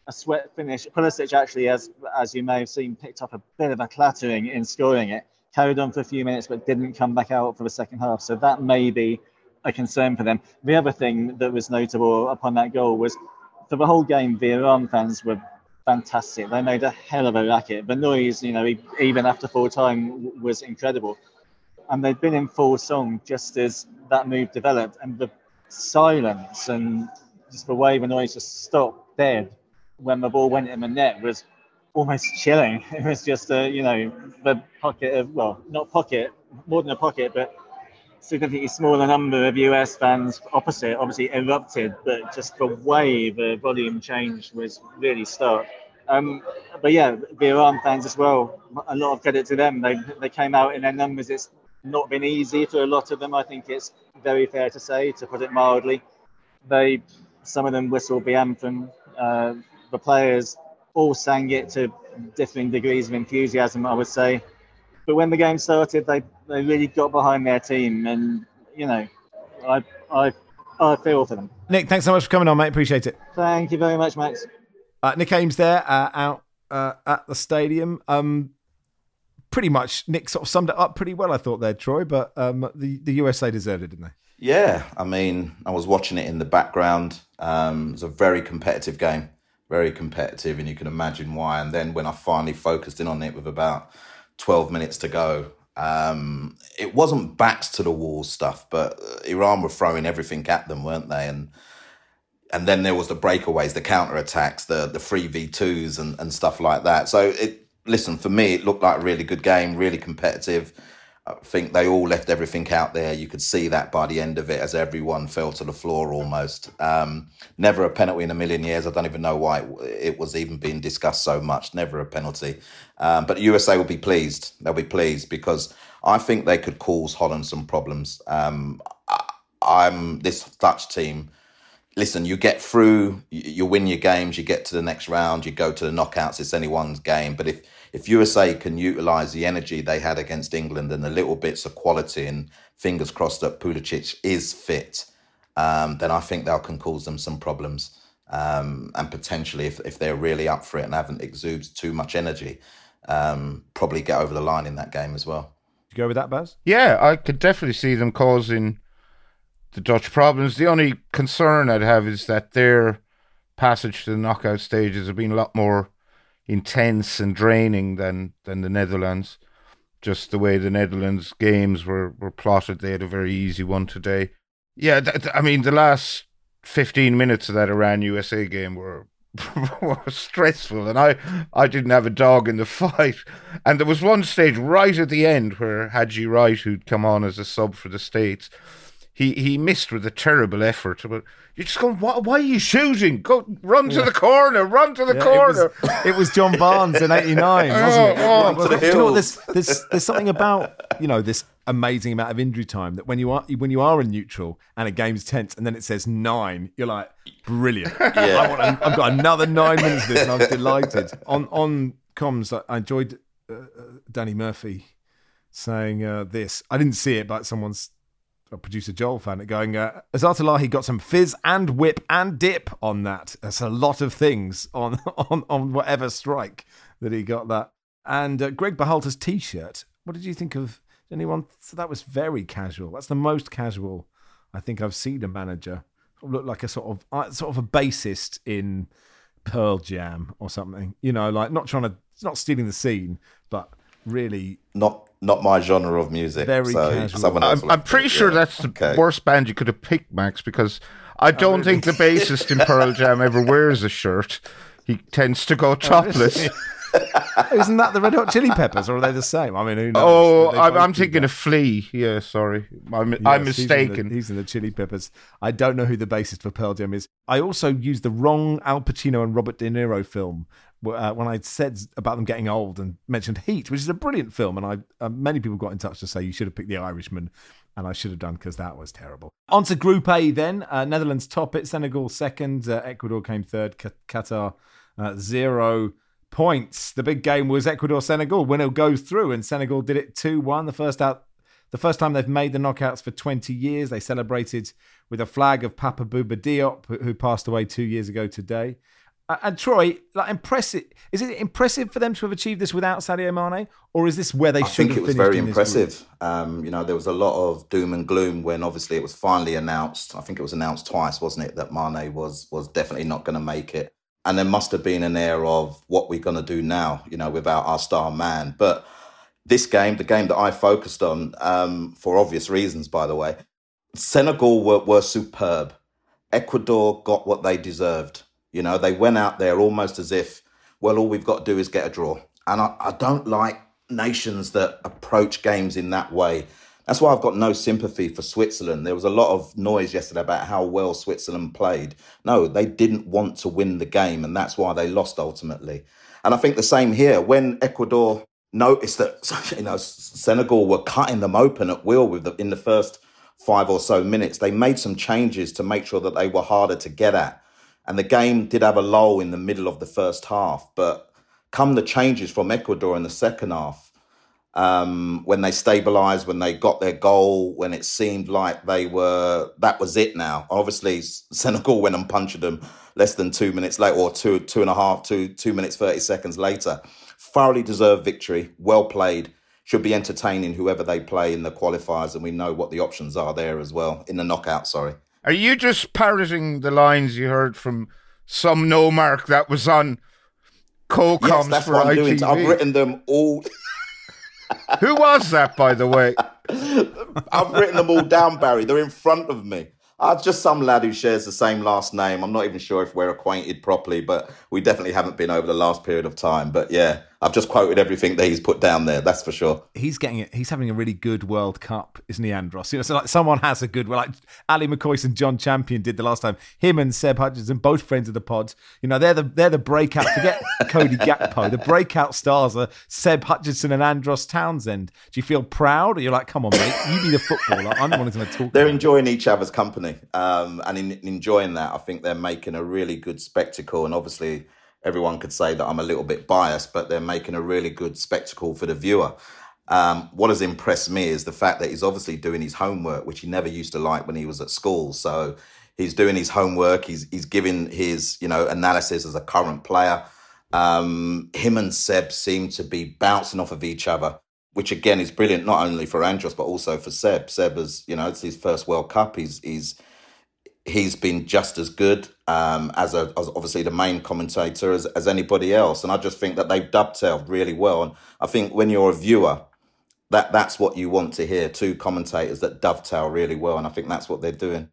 a sweat finish. Pulisic actually, as as you may have seen, picked up a bit of a clattering in scoring it. Carried on for a few minutes, but didn't come back out for the second half. So that may be a concern for them. The other thing that was notable upon that goal was, for the whole game, the Iran fans were fantastic. They made a hell of a racket. The noise, you know, even after full time, was incredible. And they'd been in full song just as that move developed. And the silence and just the way the noise just stopped dead when the ball went in the net was almost chilling. It was just a, you know, the pocket of, well, not pocket, more than a pocket, but significantly smaller number of U S fans opposite obviously erupted, but just the way the volume changed was really stark. Um, but yeah, the Iran fans as well, a lot of credit to them. They they came out in their numbers. It's not been easy for a lot of them. I think it's very fair to say, to put it mildly. They, some of them whistled the anthem. Uh, the players all sang it to differing degrees of enthusiasm, I would say. But when the game started, they, they really got behind their team, and you know, I I I feel for them. Nick, thanks so much for coming on, mate. Appreciate it. Thank you very much, Max. Uh, Nick Ames there, uh, out uh, at the stadium. Um, pretty much, Nick sort of summed it up pretty well, I thought there, Troy. But um, the the U S A deserved it, didn't they? Yeah, I mean, I was watching it in the background. Um, it was a very competitive game, very competitive, and you can imagine why. And then when I finally focused in on it with about twelve minutes to go, um, it wasn't backs to the wall stuff, but Iran were throwing everything at them, weren't they? And and then there was the breakaways, the counter-attacks, the the three v twos and, and stuff like that. So, it listen, for me, it looked like a really good game, really competitive. I think they all left everything out there. You could see that by the end of it as everyone fell to the floor almost. Um, never a penalty in a million years. I don't even know why it, it was even being discussed so much. Never a penalty. Um, but the U S A will be pleased. They'll be pleased because I think they could cause Holland some problems. Um, I, I'm this Dutch team. Listen, you get through, you, you win your games, you get to the next round, you go to the knockouts, it's anyone's game. But if If U S A can utilise the energy they had against England and the little bits of quality, and fingers crossed that Pulisic is fit, um, then I think they can cause them some problems. Um, and potentially, if, if they're really up for it and haven't exuded too much energy, um, probably get over the line in that game as well. You go with that, Baz? Yeah, I could definitely see them causing the Dutch problems. The only concern I'd have is that their passage to the knockout stages have been a lot more intense and draining than than the Netherlands. Just the way the Netherlands games were, were plotted, they had a very easy one today. Yeah, th- I mean, the last fifteen minutes of that Iran-U S A game were, were stressful, and I, I didn't have a dog in the fight. And there was one stage right at the end where Haji Wright, who'd come on as a sub for the States, He he missed with a terrible effort. But you're just going, why, why are you shooting? Go run to yeah. the corner, run to the yeah, corner. It was, it was John Barnes in eighty-nine, wasn't it? Oh, run to the hills. You know, there's, there's there's something about, you know, this amazing amount of injury time that when you are when you are in neutral and a game's tense and then it says nine, you're like, brilliant. Yeah. I want a, I've got another nine minutes of this, and I'm delighted. On on comms, I enjoyed uh, Danny Murphy saying uh, this. I didn't see it, but someone's. Producer Joel found it going, uh, Azatolahi got some fizz and whip and dip on that. That's a lot of things on on, on whatever strike that he got that. And uh, Greg Berhalter's T-shirt, what did you think of anyone? So that was very casual. That's the most casual I think I've seen a manager. It looked like a sort of uh, sort of a bassist in Pearl Jam or something. You know, like not trying to, it's not stealing the scene, but really... Not not my genre of music. Very so casual. Someone else I'm, I'm pretty sure yeah. that's the okay. worst band you could have picked, Max, because I don't oh, really? think the bassist in Pearl Jam ever wears a shirt. He tends to go topless. Oh, isn't that the Red Hot Chili Peppers, or are they the same? I mean, who knows? Oh, I'm, I'm thinking of Flea. Yeah, sorry. I'm, yes, I'm mistaken. He's in, the, he's in the Chili Peppers. I don't know who the bassist for Pearl Jam is. I also used the wrong Al Pacino and Robert De Niro film uh, when I said about them getting old and mentioned Heat, which is a brilliant film. And I uh, many people got in touch to say you should have picked The Irishman. And I should have done because that was terrible. On to Group A then. Uh, Netherlands top it. Senegal second. Uh, Ecuador came third. Q- Qatar uh, zero points. The big game was Ecuador-Senegal. Winner goes through, and Senegal did it two one. The first out, the first time they've made the knockouts for twenty years. They celebrated with a flag of Papa Bouba Diop, who passed away two years ago today. Uh, and Troy, like impressive. Is it impressive for them to have achieved this without Sadio Mane, or is this where they I should think have it was finished very in this impressive. Um, you know, there was a lot of doom and gloom when obviously it was finally announced. I think it was announced twice, wasn't it, that Mane was was definitely not going to make it. And there must have been an air of what we're going to do now, you know, without our star man. But this game, the game that I focused on, um, for obvious reasons, by the way, Senegal were, were superb. Ecuador got what they deserved. You know, they went out there almost as if, well, all we've got to do is get a draw. And I, I don't like nations that approach games in that way. That's why I've got no sympathy for Switzerland. There was a lot of noise yesterday about how well Switzerland played. No, they didn't want to win the game, and that's why they lost ultimately. And I think the same here. When Ecuador noticed that, you know, Senegal were cutting them open at will with the, in the first five or so minutes, they made some changes to make sure that they were harder to get at. And the game did have a lull in the middle of the first half. But come the changes from Ecuador in the second half, um, when they stabilised, when they got their goal, when it seemed like they were, that was it now. Obviously, Senegal went and punched them less than two minutes later, or two, two and a half, two, two minutes, thirty seconds later. Thoroughly deserved victory, well played. Should be entertaining whoever they play in the qualifiers, and we know what the options are there as well, in the knockout, sorry. Are you just parroting the lines you heard from some no mark that was on co-coms yes, that's for what I'm I T V? doing. I've written them all. Who was that, by the way? I've written them all down, Barry. They're in front of me. Uh, just some lad who shares the same last name. I'm not even sure if we're acquainted properly, but we definitely haven't been over the last period of time. But yeah, I've just quoted everything that he's put down there. That's for sure. He's getting it. He's having a really good World Cup, isn't he, Andros? You know, so like someone has a good, like Ali McCoy and John Champion did the last time. Him and Seb Hutchinson, both friends of the pod. You know, they're the they're the breakout. Forget Cody Gakpo. The breakout stars are Seb Hutchinson and Andros Townsend. Do you feel proud, or you're like, come on, mate, you be the footballer. I'm the one who's going to talk. They're about enjoying each other's company, um, and in, in enjoying that, I think they're making a really good spectacle. And obviously, everyone could say that I'm a little bit biased, but they're making a really good spectacle for the viewer. Um, what has impressed me is the fact that he's obviously doing his homework, which he never used to like when he was at school. So he's doing his homework. He's he's giving his, you know, analysis as a current player. Um, him and Seb seem to be bouncing off of each other, which again is brilliant, not only for Andros, but also for Seb. Seb is, you know, it's his first World Cup. He's he's he's been just as good um, as, a, as obviously the main commentator as, as anybody else. And I just think that they've dovetailed really well. And I think when you're a viewer, that that's what you want to hear, two commentators that dovetail really well. And I think that's what they're doing.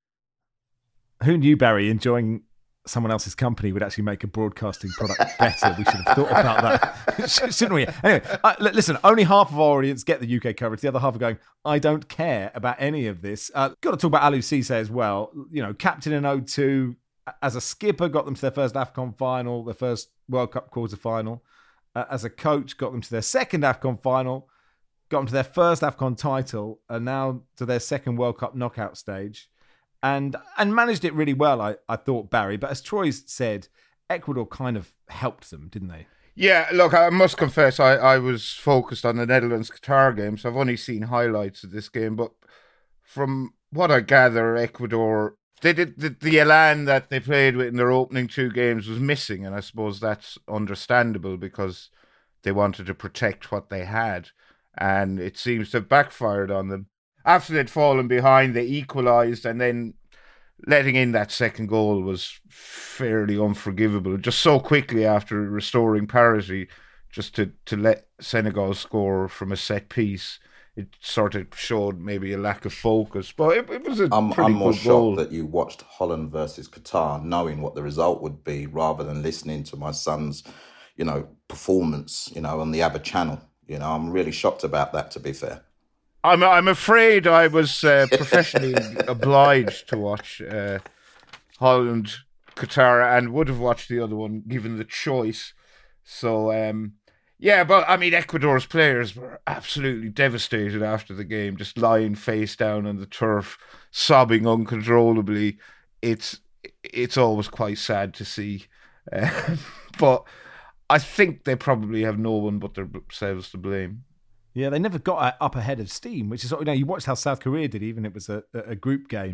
Who knew, Barry, enjoying someone else's company would actually make a broadcasting product better? We should have thought about that, shouldn't we? Anyway, uh, listen, only half of our audience get the U K coverage. The other half are going, I don't care about any of this. Uh, got to talk about Aliou Cisse as well. You know, captain in oh two, as a skipper, got them to their first AFCON final, their first World Cup quarter final. Uh, as a coach, got them to their second AFCON final, got them to their first AFCON title, and now to their second World Cup knockout stage. And and managed it really well, I, I thought, Barry. But as Troy said, Ecuador kind of helped them, didn't they? Yeah, look, I must confess, I, I was focused on the Netherlands-Qatar game, so I've only seen highlights of this game. But from what I gather, Ecuador, they did the, the elan that they played with in their opening two games was missing. And I suppose that's understandable because they wanted to protect what they had. And it seems to have backfired on them. After they'd fallen behind, they equalised, and then letting in that second goal was fairly unforgivable. Just so quickly after restoring parity, just to, to let Senegal score from a set piece, it sort of showed maybe a lack of focus. But it, it was a I'm, pretty I'm more good goal. shocked that you watched Holland versus Qatar, knowing what the result would be, rather than listening to my son's, you know, performance, you know, on the ABBA channel. You know, I'm really shocked about that, to be fair. I'm I'm afraid I was uh, professionally obliged to watch uh, Holland, Qatar, and would have watched the other one given the choice. So, um, yeah, but I mean, Ecuador's players were absolutely devastated after the game, just lying face down on the turf, sobbing uncontrollably. It's it's always quite sad to see, uh, but I think they probably have no one but themselves to blame. Yeah, they never got up ahead of steam, which is, you know, you watched how South Korea did, even if it was a, a group game.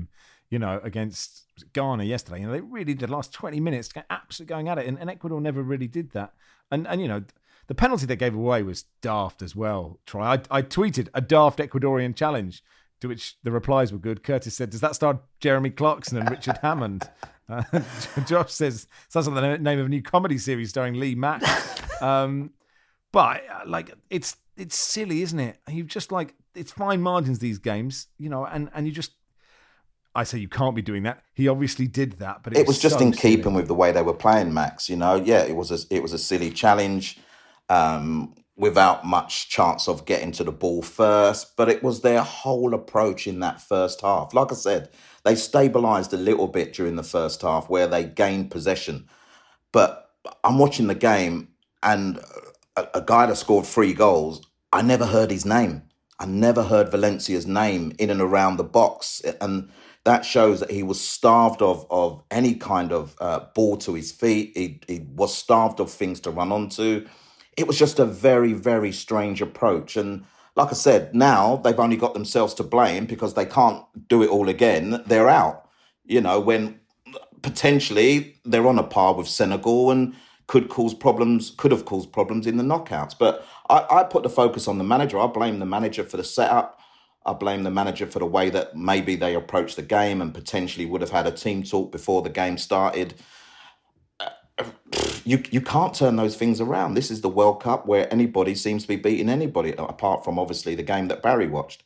you know, against Ghana yesterday. You know, they really did the last twenty minutes absolutely going at it, and, and Ecuador never really did that. And and you know, the penalty they gave away was daft as well. Try, I, I tweeted a daft Ecuadorian challenge, to which the replies were good. Curtis said, "Does that star Jeremy Clarkson and Richard Hammond?" Uh, Josh says, "Sounds like the name of a new comedy series starring Lee Mack." Um, but like, it's it's silly, isn't it? You just like, it's fine margins these games, you know, and and you just. I say you can't be doing that. He obviously did that, but it, it was, was just so in silly. keeping with the way they were playing, Max. You know, yeah, it was a, it was a silly challenge um, without much chance of getting to the ball first. But it was their whole approach in that first half. Like I said, they stabilised a little bit during the first half where they gained possession. But I'm watching the game, and a, a guy that scored three goals, I never heard his name. I never heard Valencia's name in and around the box, and that shows that he was starved of of any kind of uh, ball to his feet. He, he was starved of things to run onto. It was just a very, very strange approach. And like I said, now they've only got themselves to blame because they can't do it all again. They're out, you know, when potentially they're on a par with Senegal and could cause problems, could have caused problems in the knockouts. But I, I put the focus on the manager. I blame the manager for the setup. I blame the manager for the way that maybe they approached the game and potentially would have had a team talk before the game started. Uh, you you can't turn those things around. This is the World Cup where anybody seems to be beating anybody, apart from obviously the game that Barry watched.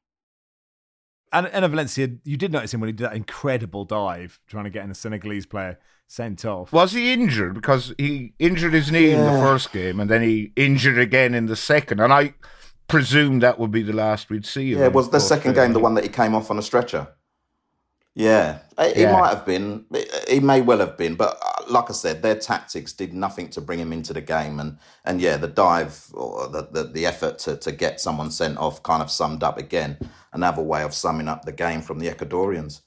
And, and Valencia, you did notice him when he did that incredible dive, trying to get in a Senegalese player sent off. Was he injured? Because he injured his knee yeah. in the first game, and then he injured again in the second. And I presume that would be the last we'd see him. Yeah, was the second game the one that he came off on a stretcher? Yeah, he Yeah. might have been. He may well have been. But uh, like I said, their tactics did nothing to bring him into the game. And and yeah, the dive or the, the, the effort to, to get someone sent off kind of summed up again another way of summing up the game from the Ecuadorians.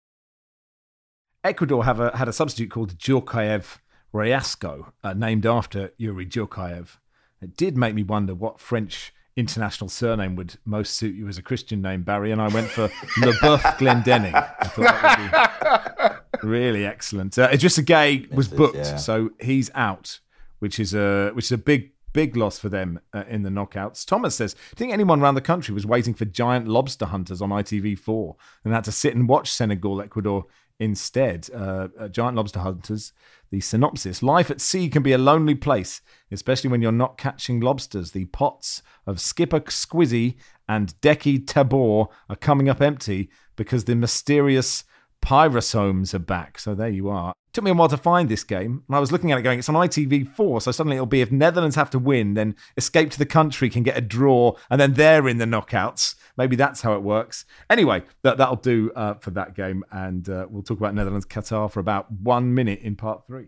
Ecuador have a, had a substitute called Djorkaeff Reasco, uh, named after Yuri Djorkaeff. It did make me wonder what French international surname would most suit you as a Christian name, Barry, and I went for Leboeuf Glendenning. I thought that would be really excellent. Uh, Idrissa Gueye was It is, booked, yeah. so he's out, which is a which is a big big loss for them uh, in the knockouts. Thomas says, "Do you think anyone around the country was waiting for giant lobster hunters on I T V four and had to sit and watch Senegal Ecuador instead?" Uh, uh, giant lobster hunters. The synopsis: life at sea can be a lonely place, especially when you're not catching lobsters. The pots of Skipper Squizzy and Decky Tabor are coming up empty because the mysterious pyrosomes are back. So there you are. It took me a while to find this game, and I was looking at it going, it's on I T V four, so suddenly it'll be if Netherlands have to win, then Escape to the Country can get a draw, and then they're in the knockouts. Maybe that's how it works. Anyway, that, that'll do uh, for that game, and uh, we'll talk about Netherlands-Qatar for about one minute in part three.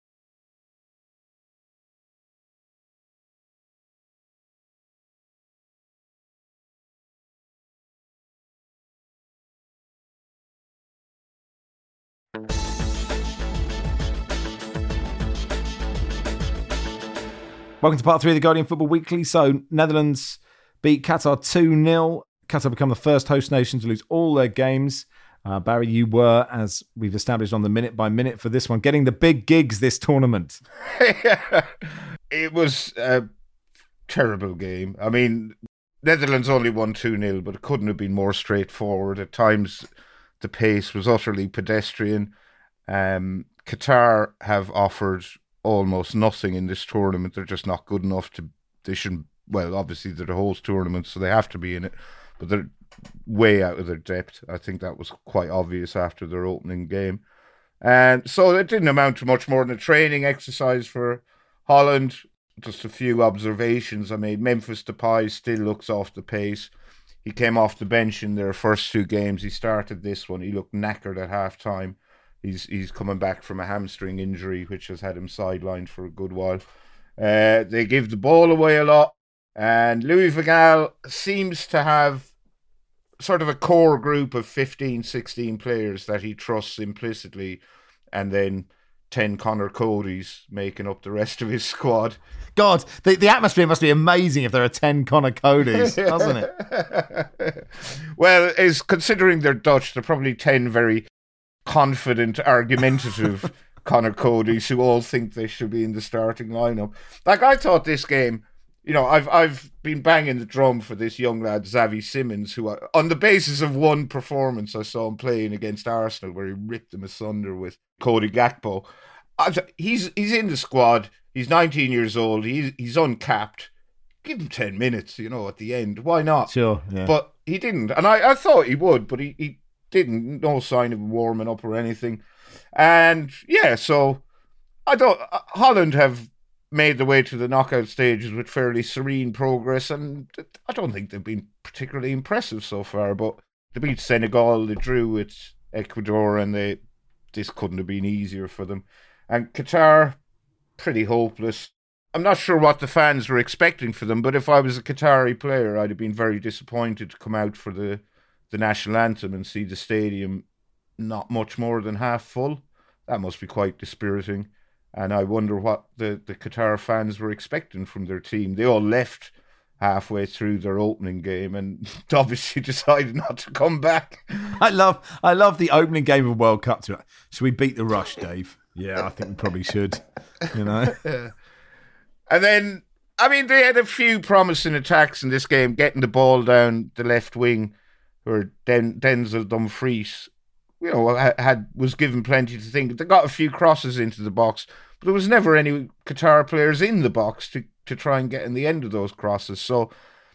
Welcome to part three of the Guardian Football Weekly. So, Netherlands beat Qatar two nil. Qatar become the first host nation to lose all their games. Uh, Barry, you were, as we've established on the minute by minute for this one, getting the big gigs this tournament. It was a terrible game. I mean, Netherlands only won two nil, but it couldn't have been more straightforward. At times, the pace was utterly pedestrian. Um, Qatar have offered almost nothing in this tournament. They're just not good enough to. They shouldn't. Well, obviously they're the host tournament, so they have to be in it. But they're way out of their depth. I think that was quite obvious after their opening game, and so it didn't amount to much more than a training exercise for Holland. Just a few observations I made. Memphis Depay still looks off the pace. He came off the bench in their first two games. He started this one. He looked knackered at half time. He's he's coming back from a hamstring injury, which has had him sidelined for a good while. Uh, they give the ball away a lot. And Louis van Gaal seems to have sort of a core group of fifteen, sixteen players that he trusts implicitly and then ten Connor Codys making up the rest of his squad. God, the, the atmosphere must be amazing if there are ten Connor Codys, doesn't it? Well, is considering they're Dutch, they're probably ten very confident, argumentative Connor Codys who all think they should be in the starting lineup. Like, I thought this game, you know, I've I've been banging the drum for this young lad, Xavi Simons, who, I, on the basis of one performance I saw him playing against Arsenal, where he ripped them asunder with Cody Gakpo. I, he's he's in the squad. He's nineteen years old. He's he's uncapped. Give him ten minutes, you know, at the end. Why not? Sure, yeah. But he didn't, and I, I thought he would, but he, he didn't. No sign of warming up or anything. And yeah, so I don't. Holland have made the way to the knockout stages with fairly serene progress, and I don't think they've been particularly impressive so far. But they beat Senegal, they drew with Ecuador, and they this couldn't have been easier for them. And Qatar, pretty hopeless. I'm not sure what the fans were expecting for them, but if I was a Qatari player, I'd have been very disappointed to come out for the, the national anthem and see the stadium not much more than half full. That must be quite dispiriting. And I wonder what the, the Qatar fans were expecting from their team. They all left halfway through their opening game and obviously decided not to come back. I love I love the opening game of World Cup. Should we beat the rush, Dave? Yeah, I think we probably should. You know? Yeah. And then, I mean, they had a few promising attacks in this game, getting the ball down the left wing, where Den- Denzel Dumfries, you know, had was given plenty to think. They got a few crosses into the box, but there was never any Qatar players in the box to, to try and get in the end of those crosses. So,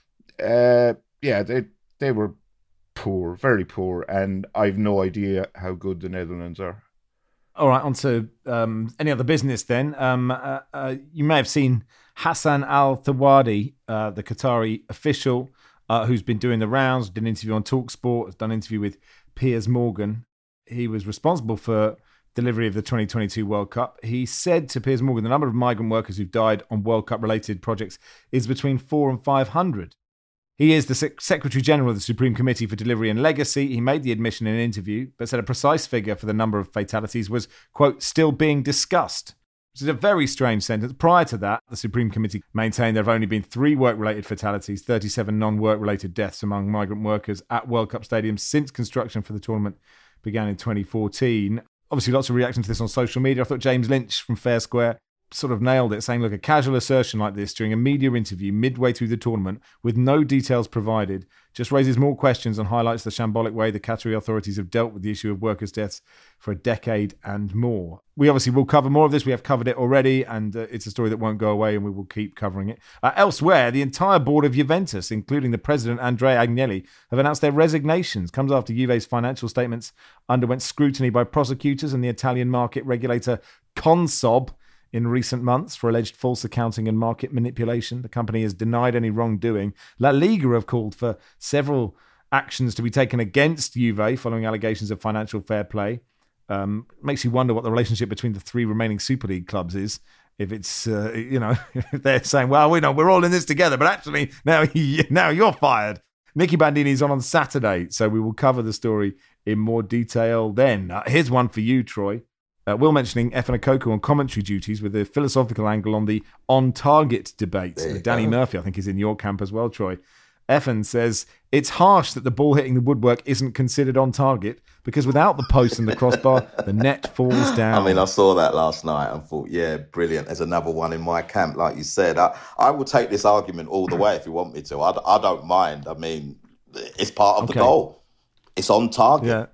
uh, yeah, they they were poor, very poor, and I've no idea how good the Netherlands are. All right, on to um, any other business then. Um, uh, uh, you may have seen Hassan Al-Thawadi, uh, the Qatari official, uh, who's been doing the rounds, did an interview on TalkSport, has done an interview with Piers Morgan. He was responsible for delivery of the twenty twenty-two World Cup. He said to Piers Morgan, the number of migrant workers who've died on World Cup-related projects is between four and five hundred. He is the Sec- Secretary General of the Supreme Committee for Delivery and Legacy. He made the admission in an interview, but said a precise figure for the number of fatalities was, quote, still being discussed. Which is a very strange sentence. Prior to that, the Supreme Committee maintained there have only been three work-related fatalities, thirty-seven non-work-related deaths among migrant workers at World Cup stadiums since construction for the tournament began in twenty fourteen. Obviously, lots of reaction to this on social media. I thought James Lynch from Fair Square sort of nailed it, saying, look, a casual assertion like this during a media interview midway through the tournament with no details provided just raises more questions and highlights the shambolic way the Qatari authorities have dealt with the issue of workers' deaths for a decade and more. We obviously will cover more of this. We have covered it already, and uh, it's a story that won't go away, and we will keep covering it. Uh, elsewhere, the entire board of Juventus, including the president, Andrea Agnelli, have announced their resignations. Comes after Juve's financial statements underwent scrutiny by prosecutors and the Italian market regulator Consob in recent months for alleged false accounting and market manipulation. The company has denied any wrongdoing. La Liga have called for several actions to be taken against Juve following allegations of financial fair play. Um, makes you wonder what the relationship between the three remaining Super League clubs is. If it's, uh, you know, if they're saying, well, we know we're all in this together, but actually now, now you're fired. Nicky Bandini's on on Saturday, so we will cover the story in more detail then. Uh, here's one for you, Troy. Uh, Will mentioning Efan Akoko on commentary duties with a philosophical angle on the on-target debate. Uh, Danny go. Murphy, I think, is in your camp as well, Troy. Efan says, it's harsh that the ball hitting the woodwork isn't considered on target because without the post and the crossbar, the net falls down. I mean, I saw that last night and thought, yeah, brilliant. There's another one in my camp, like you said. I, I will take this argument all the way if you want me to. I, I don't mind. I mean, it's part of okay. the goal. It's on target. Yeah.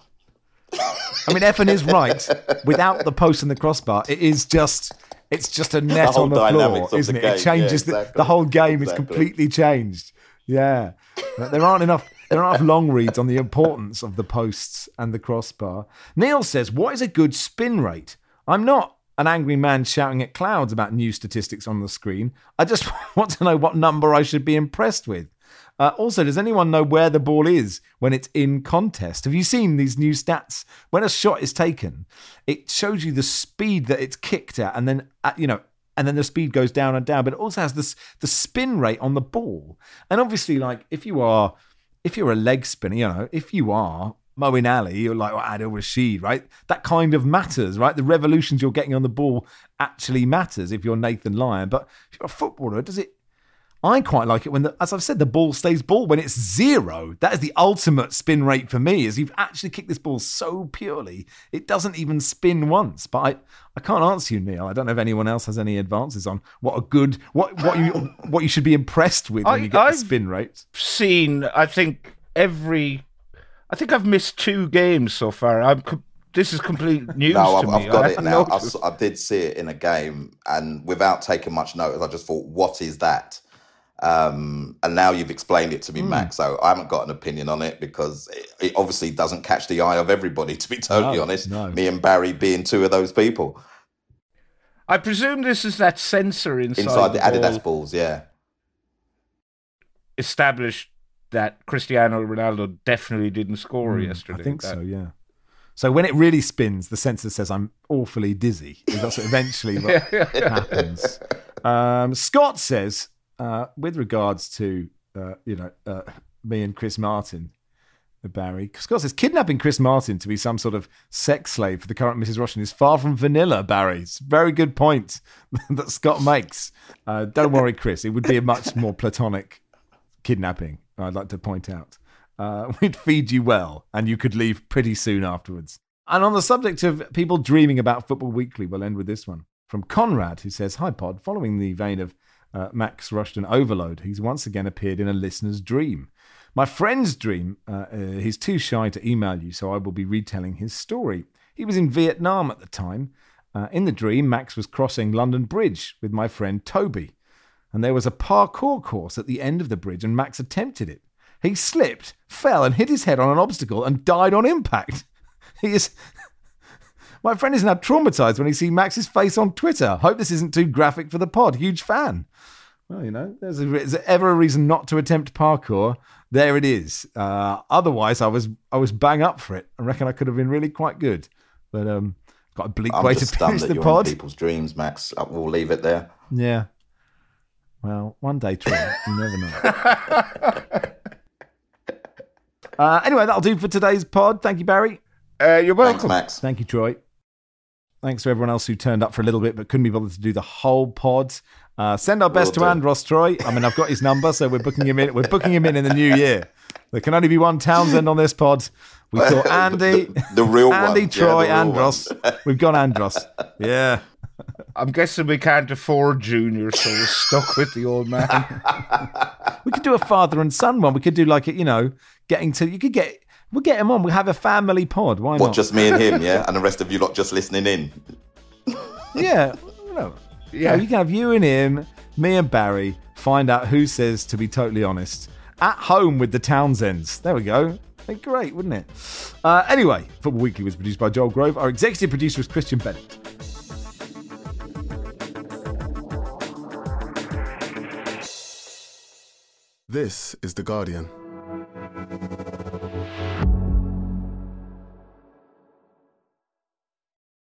I mean, Efan is right. Without the post and the crossbar, it is just it's just a net the on the floor, isn't it? Game. It changes yeah, exactly. the, the whole game exactly. is completely changed. Yeah, there aren't enough there aren't enough long reads on the importance of the posts and the crossbar. Neil says, "What is a good spin rate?" I'm not an angry man shouting at clouds about new statistics on the screen. I just want to know what number I should be impressed with. Uh, also, does anyone know where the ball is when it's in contest? Have you seen these new stats? When a shot is taken, it shows you the speed that it's kicked at, and then at, you know, and then the speed goes down and down. But it also has this the spin rate on the ball. And obviously, like if you are, if you're a leg spinner, you know, if you are Moeen Ali or like Adil Rashid, right? That kind of matters, right? The revolutions you're getting on the ball actually matters if you're Nathan Lyon. But if you're a footballer, does it? I quite like it when, the, as I've said, the ball stays ball. When it's zero, that is the ultimate spin rate for me, is you've actually kicked this ball so purely, it doesn't even spin once. But I, I can't answer you, Neil. I don't know if anyone else has any advances on what a good, what what you what you should be impressed with when I, you get I've the spin rate. Seen, I think, every... I think I've missed two games so far. I'm... Co- This is complete news No, to I've, me. I've got I it now. I, noticed. s- I did see it in a game, and without taking much notice, I just thought, "What is that?" Um, and now you've explained it to me, Mm. Max. So I haven't got an opinion on it because it, it obviously doesn't catch the eye of everybody. To be totally No, honest, no. me and Barry being two of those people I presume this is that sensor inside, inside the the ball Adidas balls. Yeah, established that Cristiano Ronaldo definitely didn't score Mm, yesterday. I think That- so, yeah. So when it really spins, the sensor says, I'm awfully dizzy. That's what eventually what happens. Um, Scott says, uh, with regards to, uh, you know, uh, me and Chris Martin, uh, Barry, Scott says, kidnapping Chris Martin to be some sort of sex slave for the current Missus Russian is far from vanilla, Barry. It's a very good point that Scott makes. Uh, don't worry, Chris. It would be a much more platonic kidnapping, I'd like to point out. Uh, we'd feed you well, and you could leave pretty soon afterwards. And on the subject of people dreaming about Football Weekly, we'll end with this one. From Conrad, who says, Hi, Pod. Following the vein of uh, Max Rushton overload, he's once again appeared in a listener's dream. My friend's dream, uh, uh, he's too shy to email you, so I will be retelling his story. He was in Vietnam at the time. Uh, in the dream, Max was crossing London Bridge with my friend Toby. And there was a parkour course at the end of the bridge, and Max attempted it. He slipped, fell, and hit his head on an obstacle and died on impact. He is... My friend is now traumatized when he sees Max's face on Twitter. Hope this isn't too graphic for the pod. Huge fan. Well, you know, there's, a, is there ever a reason not to attempt parkour? There it is. Uh, otherwise, I was I was bang up for it. I reckon I could have been really quite good. But um, got a bleak I'm way to just finish stunned that the you're pod. in people's dreams, Max. Uh, We'll leave it there. Yeah. Well, one day, Troy. You never know. Uh, anyway, that'll do for today's pod. Thank you, Barry. Uh, you're welcome. Thanks, Max. Thank you, Troy. Thanks to everyone else who turned up for a little bit but couldn't be bothered to do the whole pod. Uh, send our best Will to do. Andros, Troy. I mean, I've got his number, so we're booking him in. We're booking him in in the new year. There can only be one Townsend on this pod. We thought Andy, the, the real Andy, one. Troy, yeah, the real Andros. one. We've got Andros. Yeah. I'm guessing we can't afford Junior, so we're stuck with the old man. We could do a father and son one. We could do like, you know, getting to, you could get, we'll get him on. We'll have a family pod. Why What, not? just me and him, yeah? And the rest of you lot just listening in? Yeah. No. Yeah. No, you can have you and him, me and Barry, find out who says to be totally honest. At home with the Townsends. There we go. Be great, wouldn't it? Uh, anyway, Football Weekly was produced by Joel Grove. Our executive producer is Christian Bennett. This is The Guardian.